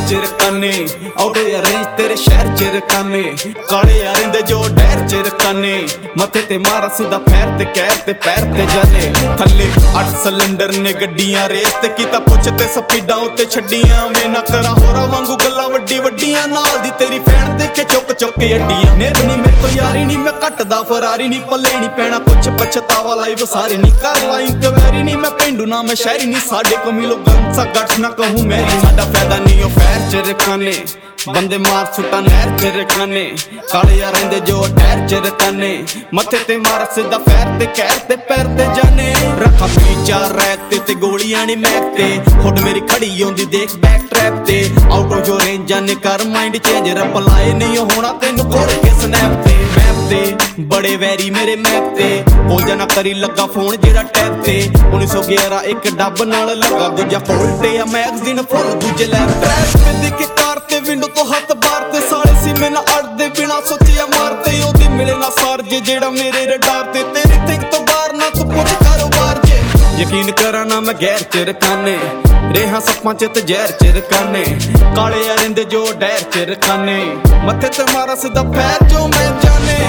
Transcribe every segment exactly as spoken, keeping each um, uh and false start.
च रकाने आउट या रेंज तेरे शहर च रकाने काले यार इंदे जो डैर च रकाने मथे ते मारा सीधा पैर ते कैर ते पैर ते जाने थल्ले अठ सिलेंडर ने गड्डियां रेस ते कीता पुछ ते स्पीडां उत्ते छड्डियां मैं ना करा होरा वांगू गल्लां वड्डी वड्डियां नाल दी तेरी फैन देखे चुक चुक अड्डियां नेर नी मेरे तो यारी नी मैं घटदा फरारी नी पल्ले नी पैना कुछ पछतावा लाइव सारे नी कर लाई कवैरी नी मैं पेंडू ना मैं शहरी नी साडे को मिलो गन सा गठ ना कहूं मेरी साडा फायदा नहीं ओ फैर च रखाने बंदे मार सुटा नहर च रखाने काले यार रहिंदे जो टहर च रखाने मथे ते मार सीधा फैर ते कैर ते पैर ते जाने रखा पी चार रैक ते ते गोलियां नी मैक ते हुड मेरी खड़ी होंदी देख बैक ट्रैप ते आउट ऑफ जो रेंज जाने कर माइंड चेंज रप लाए नहीं होना तेनू खोल के स्नैप ते मैप ते बड़े वैरी मेरे मैप ते हो जाना करी लगा फोन जेड़ा टैप ते उन्नीस सौ ग्यारह एक डब नाल लगा दूजा फोल्ट या मैगजीन फुल दूजे लैप ट्रैप पे देखे कार ते विंडो तो हाथ बार ते साले सी मैं ना अड़दे बिना सोचिया मारते ओदी मिले ना सार जे जेड़ा मेरे रडार ते तेरी थिंक तो बाहर ना तू कुछ कारोबार जे यकीन करा ना मैं गैर च रखाने रेहा सप्पां च ते जहर च रखाने काले यार इंदे जो डैर च रखाने मथे ते मारा सीधा पैर जो मैं जाने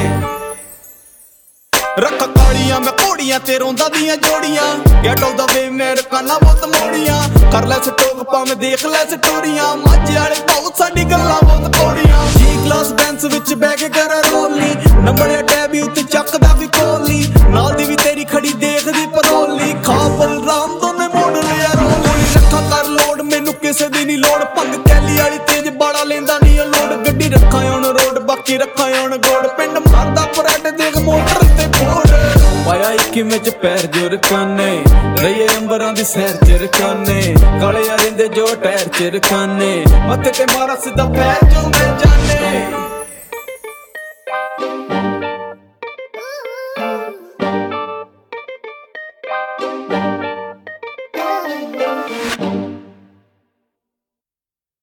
रखा कालियां मैं घोड़ियां ते रोंदा दियां जोड़ियां गेट ऑफ द वे मैं रखाना बहुत मोड़ियां कर लै स्टोक भावें देख लै स्टोरियां माझे वाले बहुत साडी गल्लां बहुत कौड़ियां जी क्लास बैंस विच बैठ के कर रोल नी नंबरे टैब उत्ते चकदा भी कोल नी नाल दी भी तेरी खड़ी देखदी परोली खा बलराम दोने मोड़ लिया रोल रखा कर लोड मैनू किसे दी नी लोड़ भंग कैली वाली तेज बाड़ा लेंदा नी लोड गड्डी रखा ऑन रोड बाकी रखा ऑन गोड़ पिंड मारदा पराटे देख मोटर ते पाया इक्की में च पैर जो रखाने रहिए अंबरां दी सैर च रखाने काले यार इंदे जो टैर च रखाने मथे ते मारा सीधा पैर जो मैं